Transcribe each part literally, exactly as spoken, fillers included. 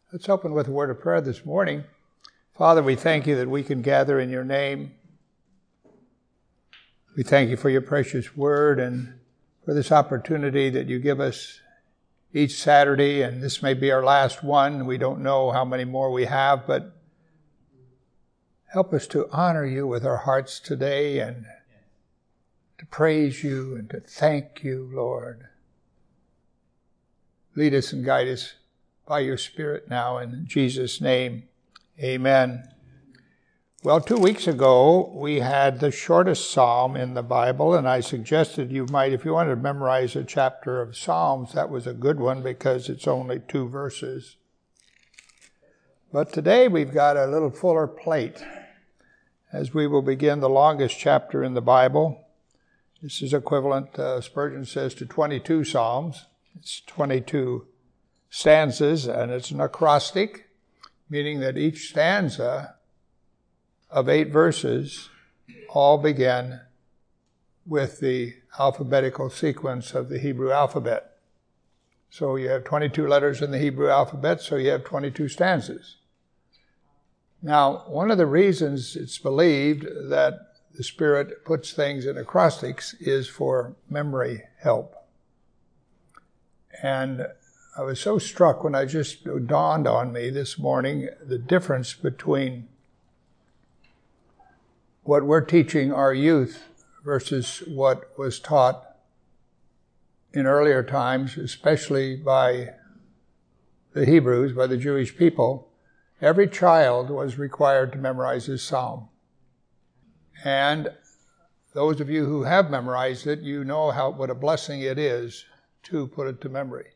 Let's open with a word of prayer this morning. Father, we thank you that we can gather in your name. We thank you for your precious word and for this opportunity that you give us each Saturday, and this may be our last one. We don't know how many more we have, but help us to honor you with our hearts today and to praise you and to thank you, Lord. Lead us and guide us by your Spirit now, in Jesus' name, amen. Well, two weeks ago, we had the shortest psalm in the Bible, and I suggested you might, if you wanted to memorize a chapter of Psalms, that was a good one because it's only two verses. But today we've got a little fuller plate as we will begin the longest chapter in the Bible. This is equivalent, uh, Spurgeon says, to twenty-two Psalms. It's twenty-two stanzas, and it's an acrostic, meaning that each stanza of eight verses all begin with the alphabetical sequence of the Hebrew alphabet. So you have twenty-two letters in the Hebrew alphabet, so you have twenty-two stanzas. Now, one of the reasons it's believed that the Spirit puts things in acrostics is for memory help. And I was so struck when I just it dawned on me this morning the difference between what we're teaching our youth versus what was taught in earlier times, especially by the Hebrews, by the Jewish people. Every child was required to memorize this psalm. And those of you who have memorized it, you know how what a blessing it is to put it to memory.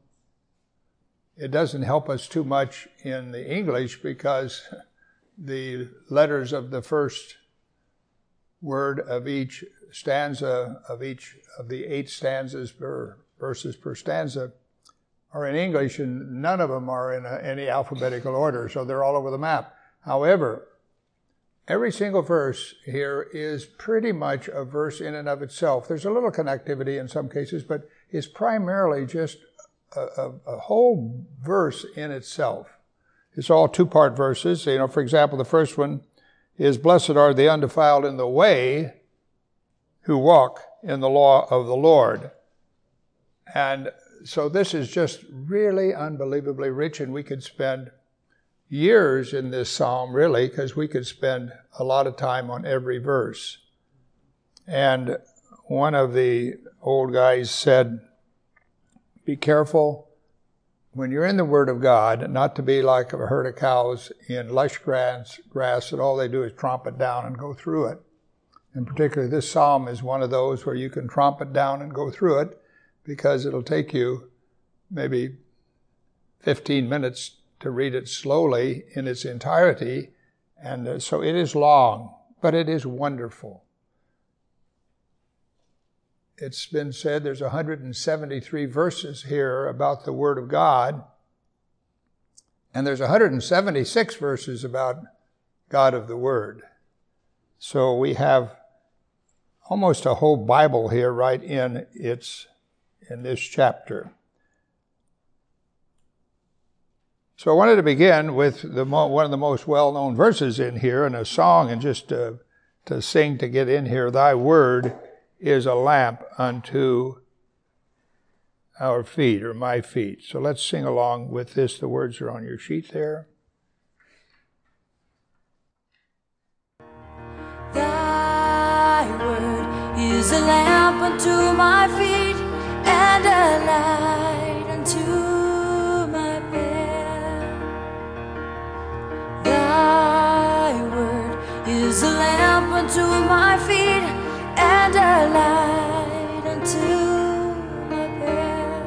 It doesn't help us too much in the English because the letters of the first word of each stanza, of each of the eight stanzas per verses per stanza, are in English, and none of them are in a, any alphabetical order, so they're all over the map. However, every single verse here is pretty much a verse in and of itself. There's a little connectivity in some cases, but it's primarily just a, a, a whole verse in itself. It's all two-part verses. You know, for example, the first one is, "Blessed are the undefiled in the way who walk in the law of the Lord." And so this is just really unbelievably rich, and we could spend years in this psalm, really, because we could spend a lot of time on every verse. And one of the old guys said, be careful when you're in the Word of God, not to be like a herd of cows in lush grass, grass that all they do is tromp it down and go through it. And particularly this psalm is one of those where you can tromp it down and go through it, because it'll take you maybe fifteen minutes to read it slowly in its entirety. And uh, so it is long, but it is wonderful. It's been said there's one hundred seventy-three verses here about the Word of God, and there's one hundred seventy-six verses about God of the Word. So we have almost a whole Bible here right in its in this chapter. So I wanted to begin with the mo- one of the most well-known verses in here, and a song, and just to, to sing to get in here. Thy word is a lamp unto our feet, or my feet. So let's sing along with this. The words are on your sheet there. Thy word is a lamp unto my feet, and a light unto my path. Thy word is a lamp unto my feet, and a light unto my path.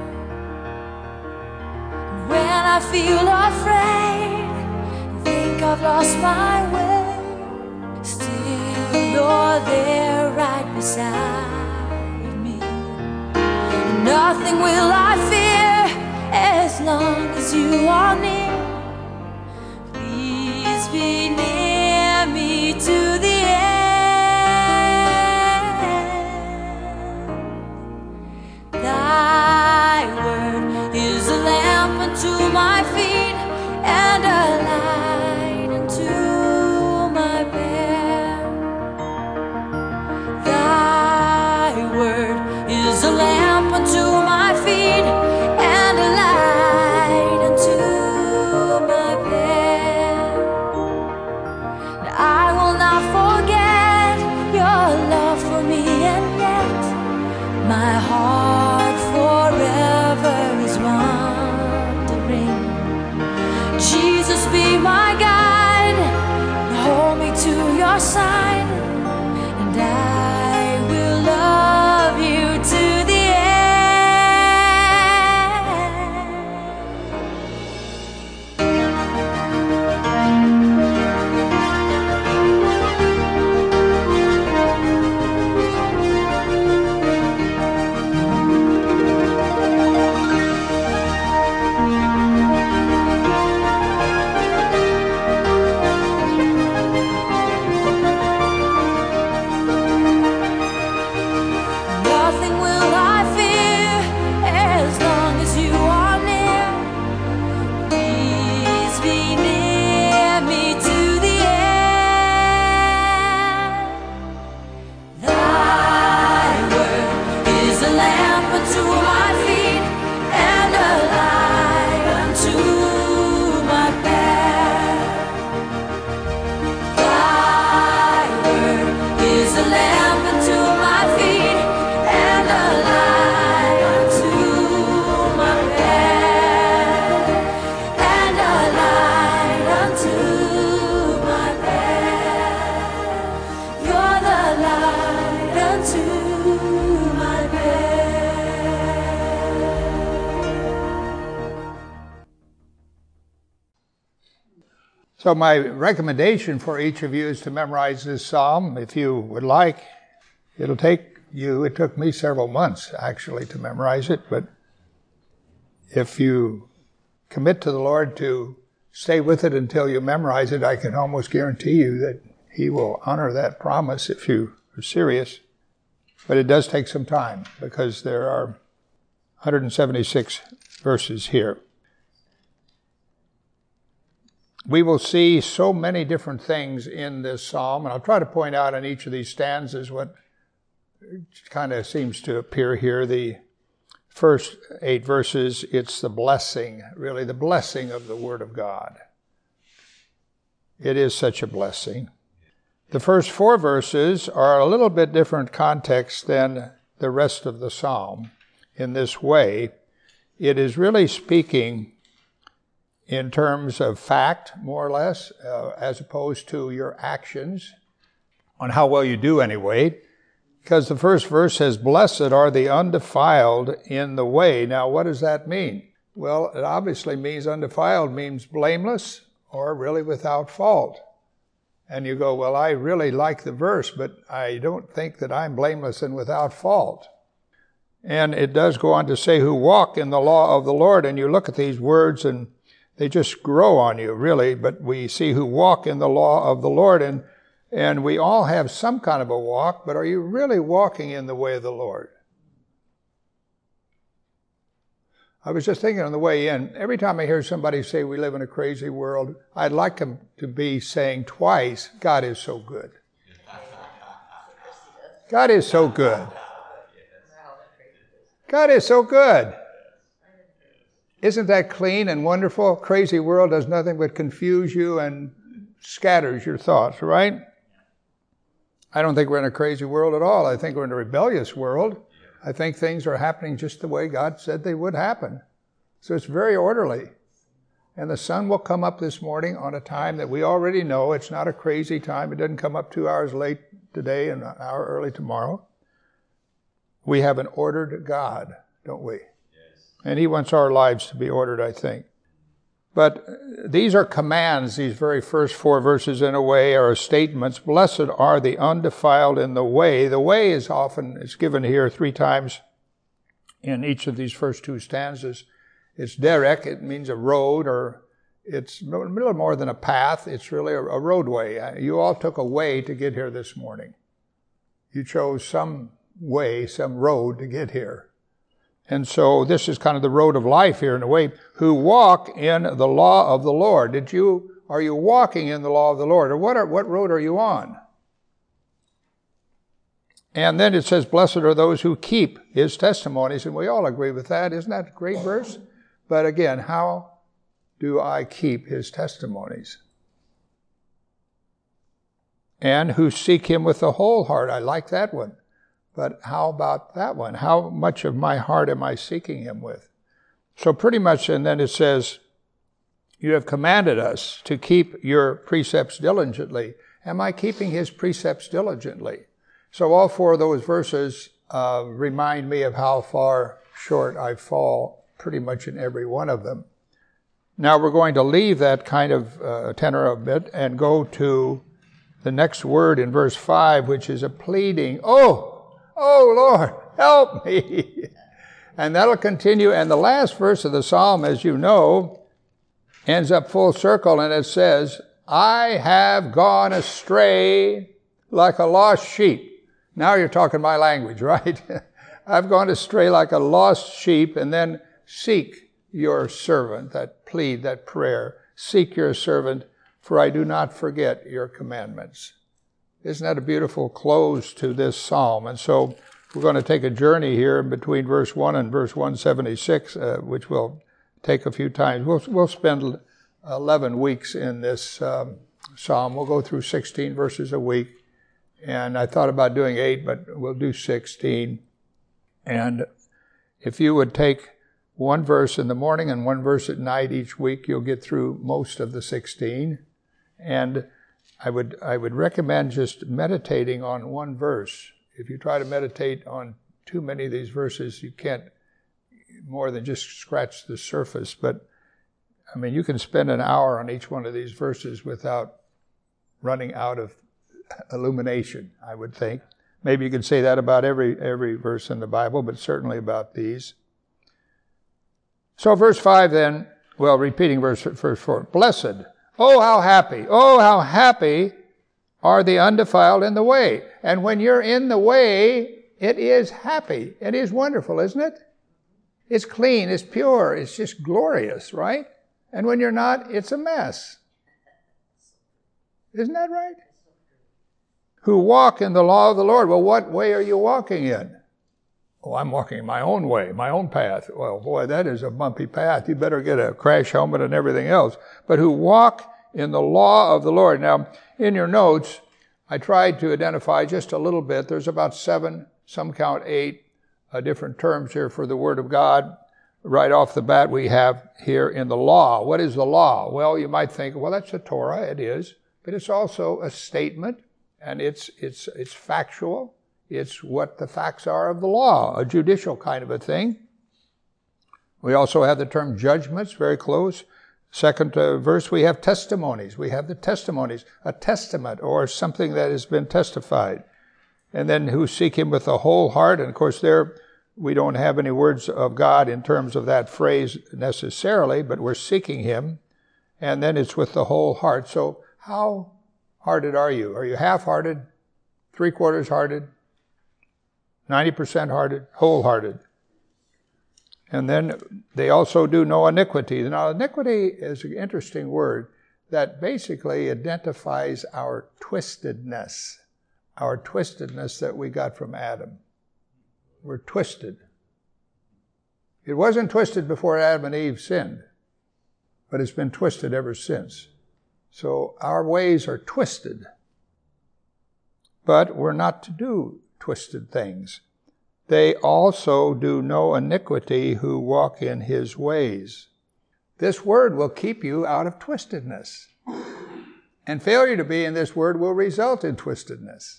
And when I feel afraid, think I've lost my way, still you're there right beside me. And nothing will I fear as long as you are near. Please be near me to the end. Thy word is a lamp unto my feet, So my recommendation for each of you is to memorize this psalm if you would like. It'll take you, it took me several months actually to memorize it, but if you commit to the Lord to stay with it until you memorize it, I can almost guarantee you that He will honor that promise if you are serious. But it does take some time because there are one hundred seventy-six verses here. We will see so many different things in this psalm, and I'll try to point out in each of these stanzas what kind of seems to appear here. The first eight verses, it's the blessing, really the blessing of the Word of God. It is such a blessing. The first four verses are a little bit different context than the rest of the psalm in this way. It is really speaking in terms of fact, more or less, uh, as opposed to your actions, on how well you do anyway. Because the first verse says, "Blessed are the undefiled in the way." Now, what does that mean? Well, it obviously means undefiled means blameless or really without fault. And you go, well, I really like the verse, but I don't think that I'm blameless and without fault. And it does go on to say, who walk in the law of the Lord. And you look at these words and they just grow on you, really. But we see who walk in the law of the Lord. And, and we all have some kind of a walk, but are you really walking in the way of the Lord? I was just thinking on the way in, every time I hear somebody say we live in a crazy world, I'd like them to be saying twice, God is so good. God is so good. God is so good. Isn't that clean and wonderful? Crazy world does nothing but confuse you and scatters your thoughts, right? I don't think we're in a crazy world at all. I think we're in a rebellious world. I think things are happening just the way God said they would happen. So it's very orderly. And the sun will come up this morning on a time that we already know. It's not a crazy time. It doesn't come up two hours late today and an hour early tomorrow. We have an ordered God, don't we? And He wants our lives to be ordered, I think. But these are commands, these very first four verses in a way are statements. Blessed are the undefiled in the way. The way is often, it's given here three times in each of these first two stanzas. It's derek, it means a road, or it's a little more than a path. It's really a, a roadway. You all took a way to get here this morning. You chose some way, some road to get here. And so this is kind of the road of life here in a way. Who walk in the law of the Lord. Did you, are you walking in the law of the Lord? Or what are, what road are you on? And then it says, blessed are those who keep His testimonies. And we all agree with that. Isn't that a great verse? But again, how do I keep His testimonies? And who seek Him with the whole heart. I like that one. But how about that one? How much of my heart am I seeking Him with? So pretty much, and then it says, you have commanded us to keep your precepts diligently. Am I keeping His precepts diligently? So all four of those verses uh, remind me of how far short I fall pretty much in every one of them. Now we're going to leave that kind of uh, tenor a bit and go to the next word in verse five, which is a pleading. Oh! Oh, Lord, help me. And that'll continue. And the last verse of the psalm, as you know, ends up full circle, and it says, I have gone astray like a lost sheep. Now you're talking my language, right? I've gone astray like a lost sheep, and then seek your servant, that plead, that prayer. Seek your servant, for I do not forget your commandments. Isn't that a beautiful close to this psalm? And so we're going to take a journey here between verse one and verse one seventy-six, uh, which will take a few times. We'll, we'll spend eleven weeks in this um, psalm. We'll go through sixteen verses a week. And I thought about doing eight, but we'll do sixteen. And if you would take one verse in the morning and one verse at night each week, you'll get through most of the sixteen. And I would I would recommend just meditating on one verse. If you try to meditate on too many of these verses, you can't more than just scratch the surface. But I mean, you can spend an hour on each one of these verses without running out of illumination, I would think. Maybe you could say that about every every verse in the Bible, but certainly about these. So verse five then, well, repeating verse, verse four. Blessed, oh how happy, oh how happy are the undefiled in the way. And when you're in the way, it is happy. It is wonderful, isn't it? It's clean, it's pure, it's just glorious, right? And when you're not, it's a mess. Isn't that right? Who walk in the law of the Lord. Well, what way are you walking in? Oh, I'm walking my own way, my own path. Well, boy, that is a bumpy path. You better get a crash helmet and everything else. But who walk in the law of the Lord. Now, in your notes, I tried to identify just a little bit. There's about seven, some count eight, uh, different terms here for the Word of God. Right off the bat, we have here in the law. What is the law? Well, you might think, well, that's the Torah. It is. But it's also a statement, and it's it's it's factual. It's what the facts are of the law, a judicial kind of a thing. We also have the term judgments, very close. Second uh, verse, we have testimonies. We have the testimonies, a testament or something that has been testified. And then who seek him with the whole heart. And of course there, we don't have any words of God in terms of that phrase necessarily, but we're seeking him. And then it's with the whole heart. So how hearted are you? Are you half-hearted, three-quarters hearted, ninety percent hearted, wholehearted? And then they also do no iniquity. Now, iniquity is an interesting word that basically identifies our twistedness, our twistedness that we got from Adam. We're twisted. It wasn't twisted before Adam and Eve sinned, but it's been twisted ever since. So our ways are twisted, but we're not to do twisted things. They also do no iniquity who walk in his ways. This word will keep you out of twistedness. And failure to be in this word will result in twistedness.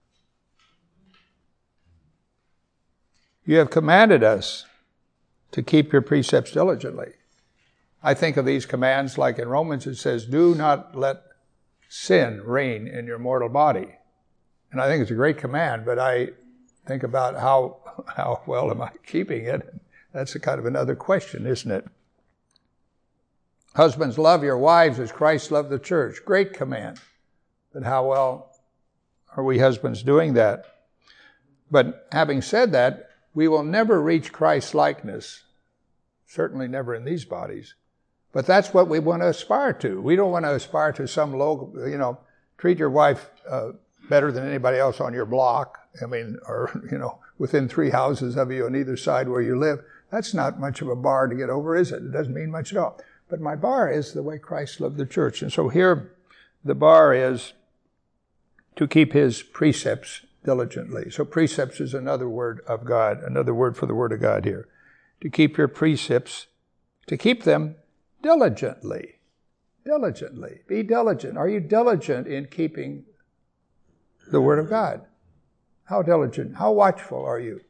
You have commanded us to keep your precepts diligently. I think of these commands like in Romans it says, do not let sin reign in your mortal body. And I think it's a great command, but I think about how how well am I keeping it? That's a kind of another question, isn't it? Husbands, love your wives as Christ loved the church. Great command. But how well are we husbands doing that? But having said that, we will never reach Christ's likeness. Certainly never in these bodies. But that's what we want to aspire to. We don't want to aspire to some low, you know, treat your wife uh, better than anybody else on your block. I mean, or, you know, within three houses of you on either side where you live. That's not much of a bar to get over, is it? It doesn't mean much at all. But my bar is the way Christ loved the church. And so here, the bar is to keep his precepts diligently. So precepts is another word of God, another word for the word of God here. To keep your precepts, to keep them diligently. Diligently. Be diligent. Are you diligent in keeping the word of God? How diligent, how watchful are you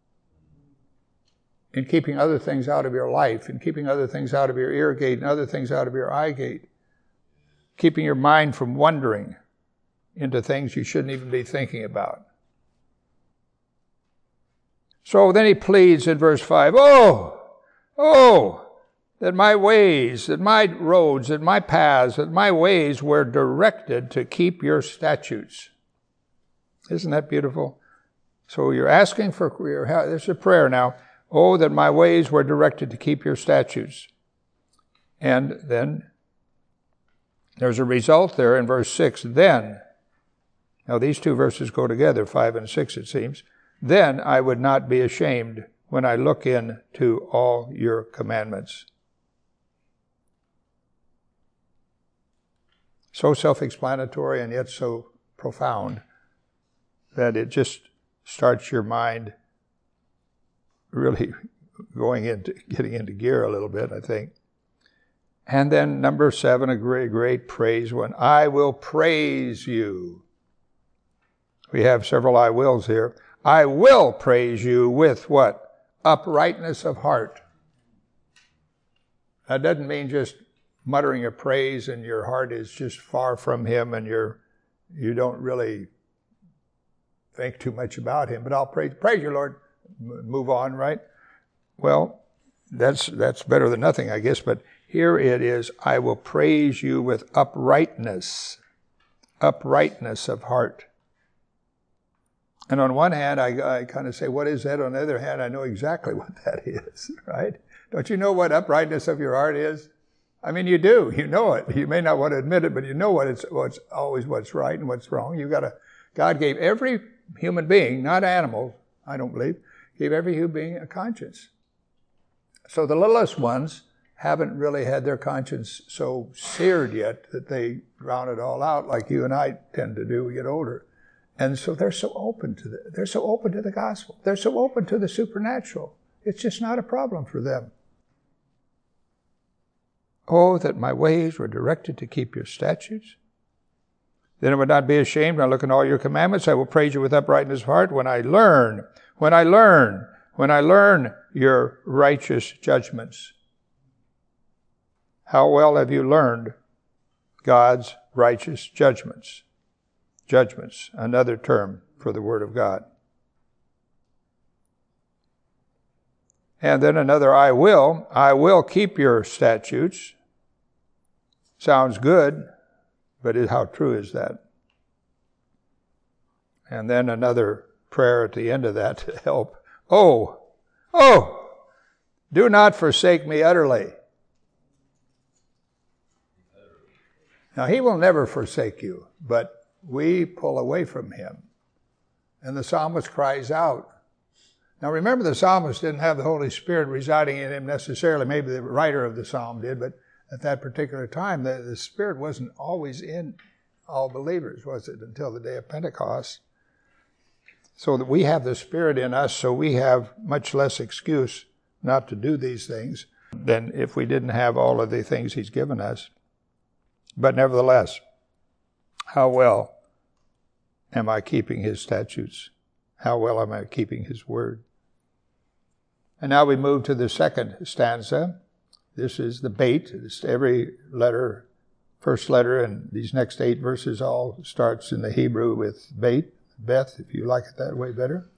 in keeping other things out of your life, in keeping other things out of your ear gate and other things out of your eye gate, keeping your mind from wandering into things you shouldn't even be thinking about. So then he pleads in verse five, oh, oh, that my ways, that my roads, that my paths, that my ways were directed to keep your statutes. Isn't that beautiful? So you're asking for, this is a prayer now. Oh, that my ways were directed to keep your statutes. And then there's a result there in verse six. Then, now these two verses go together, five and six it seems. Then I would not be ashamed when I look into all your commandments. So self-explanatory and yet so profound that it just starts your mind really going into, getting into gear a little bit, I think. And then number seven, a great, great praise one. I will praise you. We have several I wills here. I will praise you with what? Uprightness of heart. That doesn't mean just muttering a praise and your heart is just far from him and you're, you don't really think too much about him, but I'll praise, praise you, Lord, move on, right? Well, that's, that's better than nothing, I guess, but here it is, I will praise you with uprightness, uprightness of heart. And on one hand, I, I kind of say, what is that? On the other hand, I know exactly what that is, right? Don't you know what uprightness of your heart is? I mean, you do. You know it. You may not want to admit it, but you know what it's, what's always what's right and what's wrong. You got to. God gave every human being, not animals, I don't believe, gave every human being a conscience. So the littlest ones haven't really had their conscience so seared yet that they drown it all out like you and I tend to do. We get older. And so they're so open to the, they're so open to the gospel. They're so open to the supernatural. It's just not a problem for them. Oh, that my ways were directed to keep your statutes. Then I would not be ashamed when I look in all your commandments. I will praise you with uprightness of heart when I learn, when I learn, when I learn your righteous judgments. How well have you learned God's righteous judgments? Judgments, another term for the Word of God. And then another, I will. I will keep your statutes. Sounds good, but how true is that? And then another prayer at the end of that to help. Oh, oh, do not forsake me utterly. Now, he will never forsake you, but we pull away from him. And the psalmist cries out. Now remember, the psalmist didn't have the Holy Spirit residing in him necessarily. Maybe the writer of the psalm did, but at that particular time, the, the Spirit wasn't always in all believers, was it, until the day of Pentecost? So that we have the Spirit in us, so we have much less excuse not to do these things than if we didn't have all of the things he's given us. But nevertheless, how well am I keeping his statutes? How well am I keeping his word? And now we move to the second stanza. This is the bait. It's every letter, first letter, and these next eight verses all starts in the Hebrew with bait, Beth, if you like it that way better.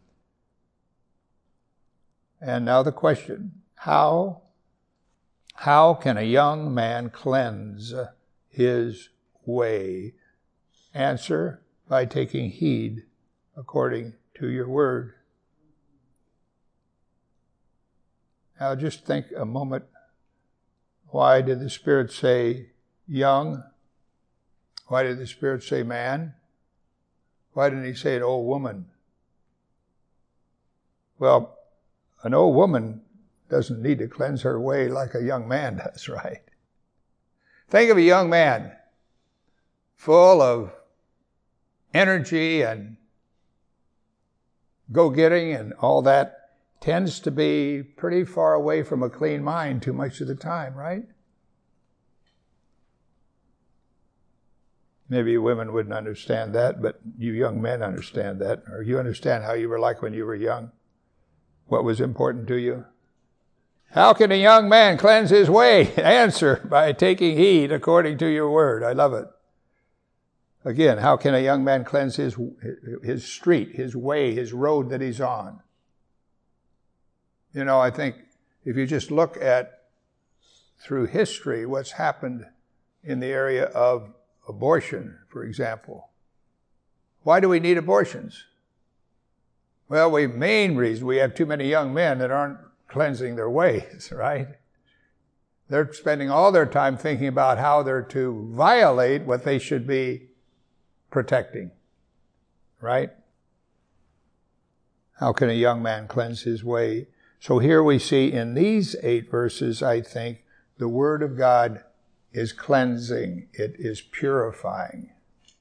And now the question, how, how can a young man cleanse his way? Answer, by taking heed according to your word. Now just think a moment, why did the Spirit say young? Why did the Spirit say man? Why didn't he say an old woman? Well, an old woman doesn't need to cleanse her way like a young man does, right? Think of a young man full of energy and go-getting and all that, tends to be pretty far away from a clean mind too much of the time, right? Maybe women wouldn't understand that, but you young men understand that. Or you understand how you were like when you were young. What was important to you? How can a young man cleanse his way? Answer, by taking heed according to your word. I love it. Again, how can a young man cleanse his, his street, his way, his road that he's on? You know, I think if you just look at, through history, what's happened in the area of abortion, for example. Why do we need abortions? Well, the main reason, we have too many young men that aren't cleansing their ways, right? They're spending all their time thinking about how they're to violate what they should be protecting, right? How can a young man cleanse his way? So here we see in these eight verses, I think, the Word of God is cleansing. It is purifying.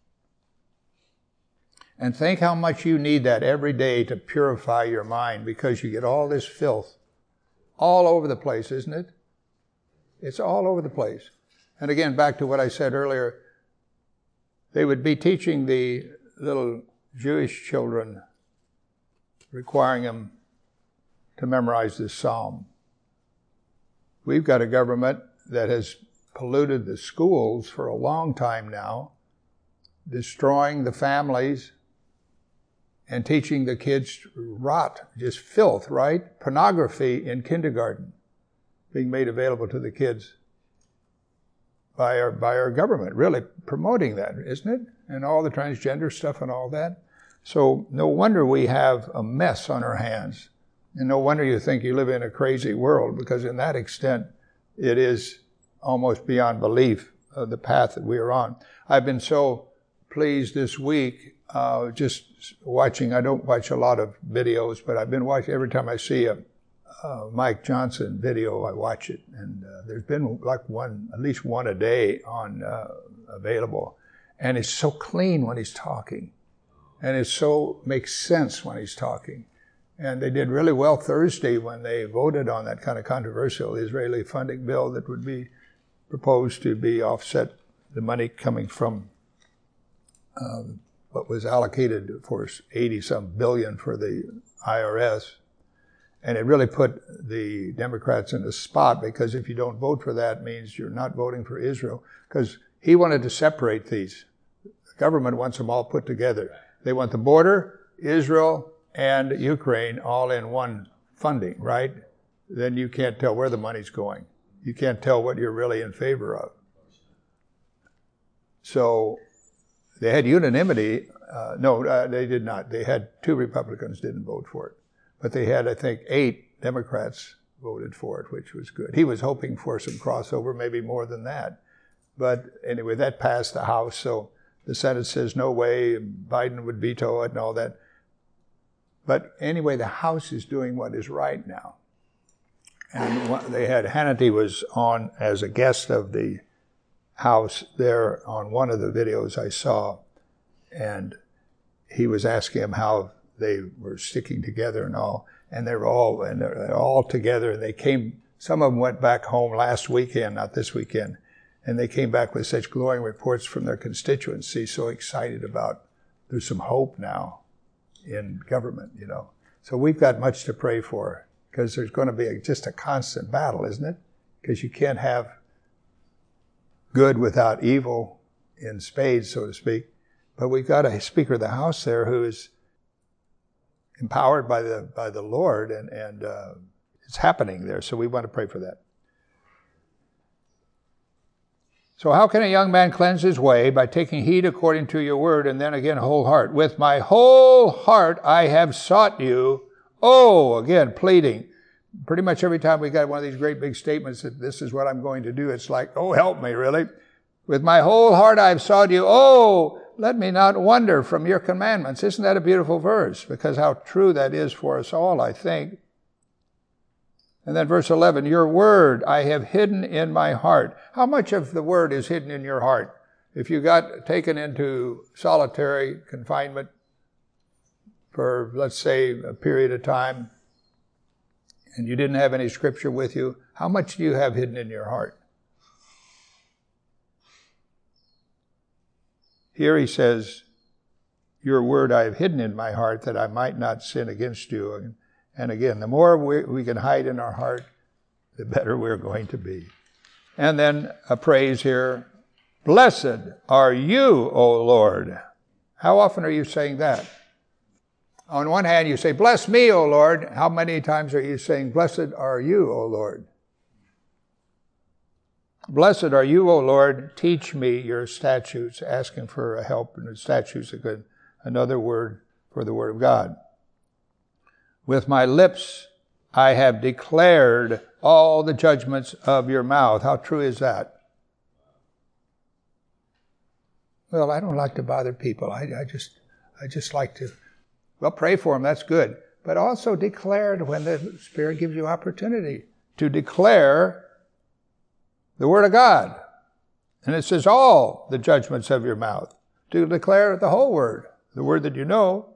And think how much you need that every day to purify your mind, because you get all this filth all over the place, isn't it? It's all over the place. And again, back to what I said earlier, they would be teaching the little Jewish children, requiring them to memorize this psalm. We've got a government that has polluted the schools for a long time now, destroying the families and teaching the kids rot, just filth, right? Pornography in kindergarten being made available to the kids by our, by our government, really promoting that, isn't it? And all the transgender stuff and all that. So no wonder we have a mess on our hands. And no wonder you think you live in a crazy world, because in that extent, it is almost beyond belief, uh, the path that we are on. I've been so pleased this week, uh, just watching. I don't watch a lot of videos, but I've been watching. Every time I see a, a Mike Johnson video, I watch it. And uh, there's been like one, at least one a day on uh, available. And it's so clean when he's talking. And it so makes sense when he's talking. And they did really well Thursday when they voted on that kind of controversial Israeli funding bill that would be proposed to be offset the money coming from um, what was allocated for eighty-some billion for the I R S. And it really put the Democrats in a spot, because if you don't vote for that, it means you're not voting for Israel. Because he wanted to separate these. The government wants them all put together. They want the border, Israel, and Ukraine all in one funding, right? Then you can't tell where the money's going. You can't tell what you're really in favor of. So they had unanimity. Uh, no, uh, they did not. They had two Republicans didn't vote for it. But they had, I think, eight Democrats voted for it, which was good. He was hoping for some crossover, maybe more than that. But anyway, that passed the House, so the Senate says no way, Biden would veto it and all that. But anyway, the House is doing what is right now. And they had, Hannity was on as a guest of the House there on one of the videos I saw, and he was asking him how they were sticking together and all, and they were all, and they're all together, and they came, some of them went back home last weekend, not this weekend, and they came back with such glowing reports from their constituency, so excited about, there's some hope now in government, you know. So we've got much to pray for, because there's going to be a, just a constant battle, isn't it? Because you can't have good without evil in spades, so to speak. But we've got a Speaker of the House there who is empowered by the by the Lord, and, and uh, it's happening there. So we want to pray for that. So how can a young man cleanse his way? By taking heed according to your word, and then again, whole heart. With my whole heart I have sought you. Oh, again, pleading. Pretty much every time we got one of these great big statements that this is what I'm going to do, it's like, oh, help me, really. With my whole heart I have sought you. Oh, let me not wander from your commandments. Isn't that a beautiful verse? Because how true that is for us all, I think. And then verse eleven, your word I have hidden in my heart. How much of the word is hidden in your heart? If you got taken into solitary confinement for, let's say, a period of time, and you didn't have any scripture with you, how much do you have hidden in your heart? Here he says, your word I have hidden in my heart that I might not sin against you. And again, the more we, we can hide in our heart, the better we're going to be. And then a praise here. Blessed are you, O Lord. How often are you saying that? On one hand, you say, bless me, O Lord. How many times are you saying, blessed are you, O Lord? Blessed are you, O Lord. Teach me your statutes, asking for help. And the statutes are good. Another word for the word of God. With my lips I have declared all the judgments of your mouth. How true is that? Well, I don't like to bother people. I, I just I just like to, well, pray for them. That's good. But also declare when the Spirit gives you opportunity to declare the Word of God. And it says all the judgments of your mouth. To declare the whole Word, the Word that you know.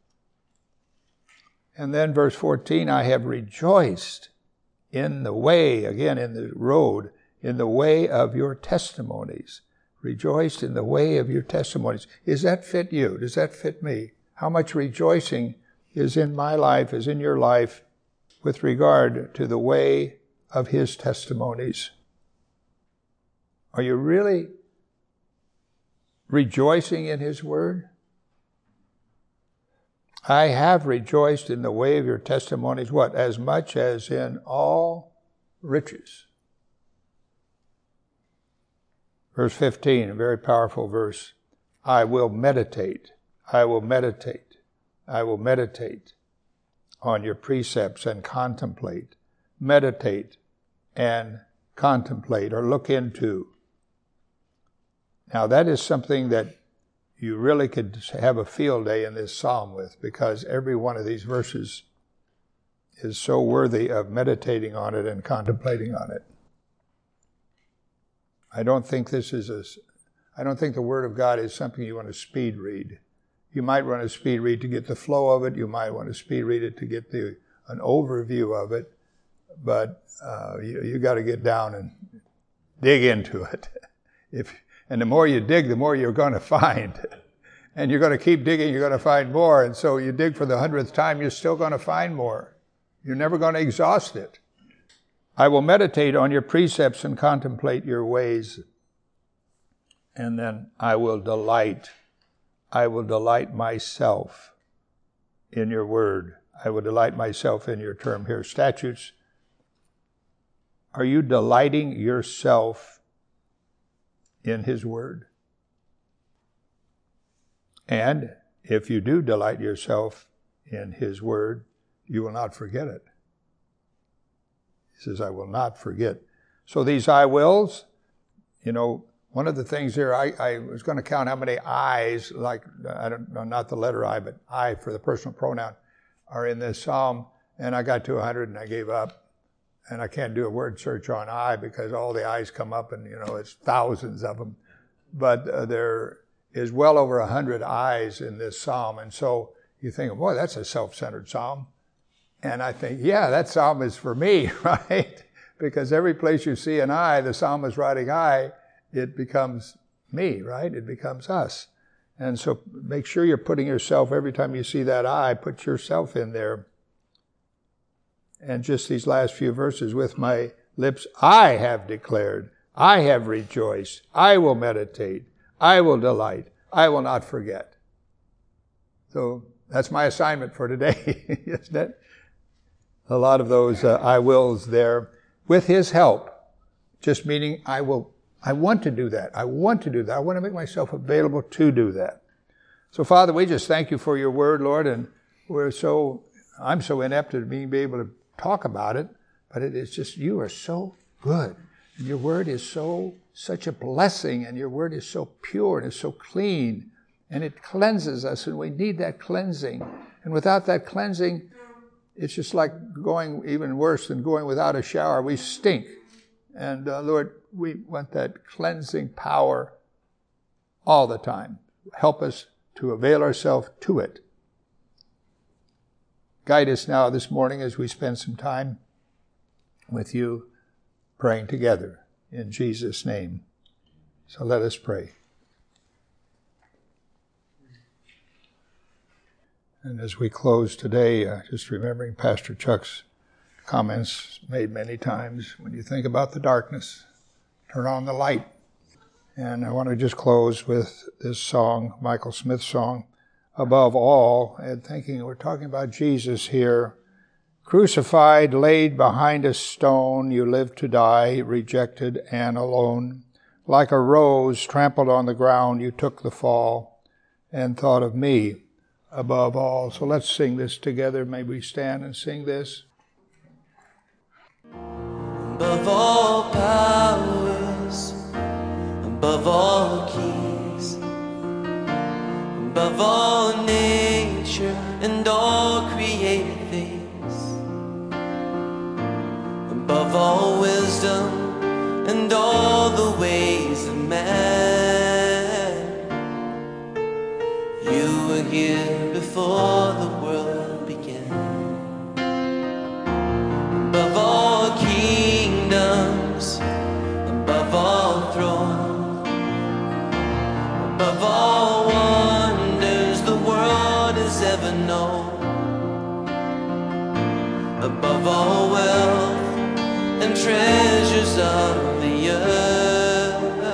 And then verse fourteen, I have rejoiced in the way, again in the road, in the way of your testimonies. Rejoiced in the way of your testimonies. Does that fit you? Does that fit me? How much rejoicing is in my life, is in your life, with regard to the way of his testimonies? Are you really rejoicing in His word? I have rejoiced in the way of your testimonies, what? As much as in all riches. Verse fifteen, a very powerful verse. I will meditate, I will meditate, I will meditate on your precepts and contemplate. Meditate and contemplate or look into. Now that is something that you really could have a field day in this psalm with, because every one of these verses is so worthy of meditating on it and contemplating on it. I don't think this is a, I don't think the Word of God is something you want to speed read. You might want to speed read to get the flow of it. You might want to speed read it to get the an overview of it. But uh, you, you got to get down and dig into it. If And the more you dig, the more you're going to find. And you're going to keep digging, you're going to find more. And so you dig for the hundredth time, you're still going to find more. You're never going to exhaust it. I will meditate on your precepts and contemplate your ways. And then I will delight. I will delight myself in your word. I will delight myself in your term here. Statutes. Are you delighting yourself in His word? And if you do delight yourself in His word, you will not forget it. He says, I will not forget. So these I wills, you know, one of the things here, I, I was going to count how many I's, like, I don't know, not the letter I, but I for the personal pronoun, are in this psalm. And I got to one hundred and I gave up. And I can't do a word search on I because all the I's come up and, you know, it's thousands of them. But uh, there is well over a hundred I's in this psalm. And so you think, boy, that's a self-centered psalm. And I think, yeah, that psalm is for me, right? Because every place you see an I, the psalmist writing I, it becomes me, right? It becomes us. And so make sure you're putting yourself, every time you see that I, put yourself in there. And just these last few verses, with my lips I have declared, I have rejoiced, I will meditate, I will delight, I will not forget. So that's my assignment for today, isn't it? A lot of those uh, I wills there, with His help, just meaning I will, I want to do that, I want to do that, I want to make myself available to do that. So Father, we just thank you for your word, Lord, and we're so, I'm so inept at being able to talk about it, but it is just, you are so good. And your word is so, such a blessing, and your word is so pure and is so clean, and it cleanses us, and we need that cleansing. And without that cleansing, it's just like going, even worse than going without a shower. We stink. And uh, Lord, we want that cleansing power all the time. Help us to avail ourselves to it. Guide us now this morning as we spend some time with you praying together in Jesus' name. So let us pray. And as we close today, uh, just remembering Pastor Chuck's comments made many times, when you think about the darkness, turn on the light. And I want to just close with this song, Michael Smith's song, Above All, and thinking we're talking about Jesus here. Crucified, laid behind a stone, you lived to die, rejected and alone. Like a rose trampled on the ground, you took the fall and thought of me above all. So let's sing this together. May we stand and sing this. Above all powers, above all kings, above all nature and all created things, above all wisdom and all the ways of man, you were here before the world began. Above all kingdoms, above all thrones, above all wonders the world has ever known, above all wealth and treasures of the earth,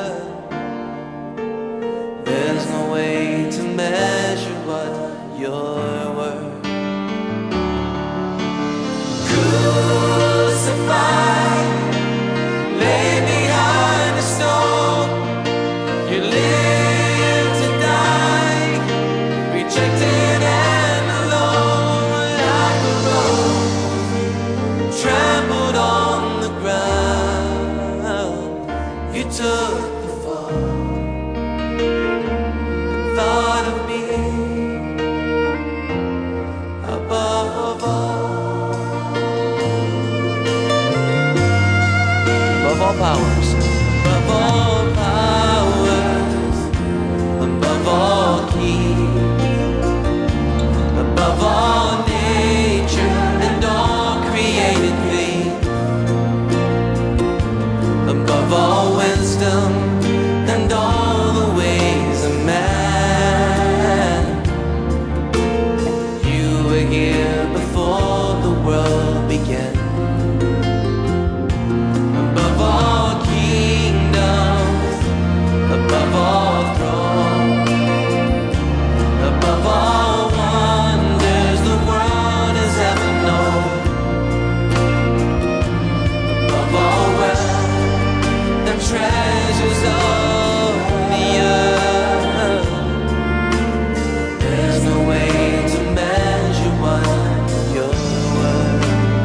took the fall, thought of me above all, above all powers, above all powers, above all kings, above all nature and all created things, above all wisdom and all the ways of man. You were here before the world began. Above all kingdoms, above all thrones, above all wonders the world has ever known, above all wealth and treasures of the earth. There's no way to measure what you're worth.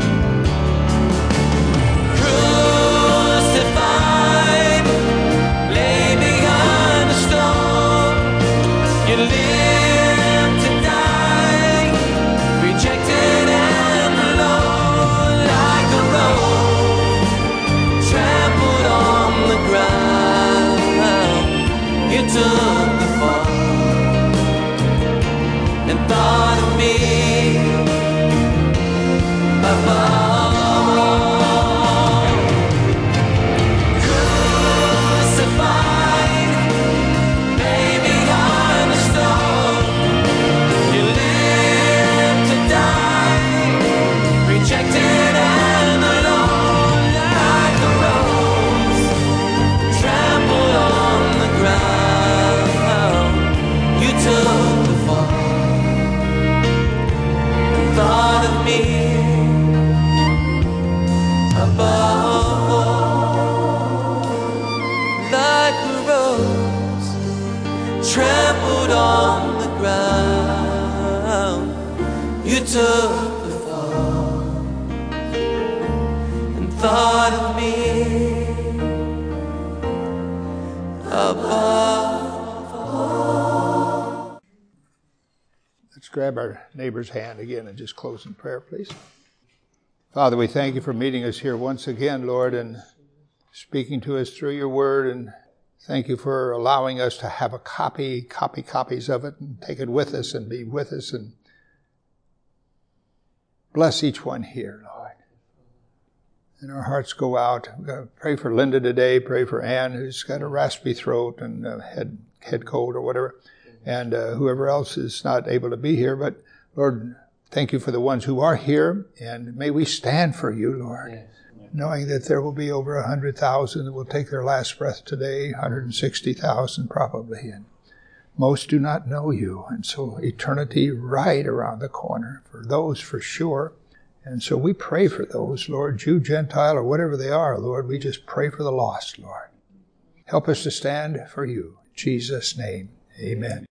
Crucified, lay behind the stone. You lived to die, rejected and alone, like a rose trampled on the ground. You took the fall and thought of me above all. Crucified, lay behind the stone. You lived to die, rejected and alone, like a rose trampled on the ground. You took the fall and thought of me above all, like a rose trampled on the ground. You took the fall and thought of me above all. Let's grab our neighbor's hand again and just close in prayer, please. Father, we thank you for meeting us here once again, Lord, and speaking to us through your word. And thank you for allowing us to have a copy, copy copies of it and take it with us and be with us. And bless each one here, Lord. And our hearts go out. We're going to pray for Linda today. Pray for Ann, who's got a raspy throat and a head, head cold or whatever. And uh, whoever else is not able to be here. But, Lord, thank you for the ones who are here. And may we stand for you, Lord. Yes. Knowing that there will be over one hundred thousand that will take their last breath today. one hundred sixty thousand probably. And most do not know you. And so eternity right around the corner. For those for sure. And so we pray for those, Lord, Jew, Gentile, or whatever they are, Lord. We just pray for the lost, Lord. Help us to stand for you. In Jesus' name, amen.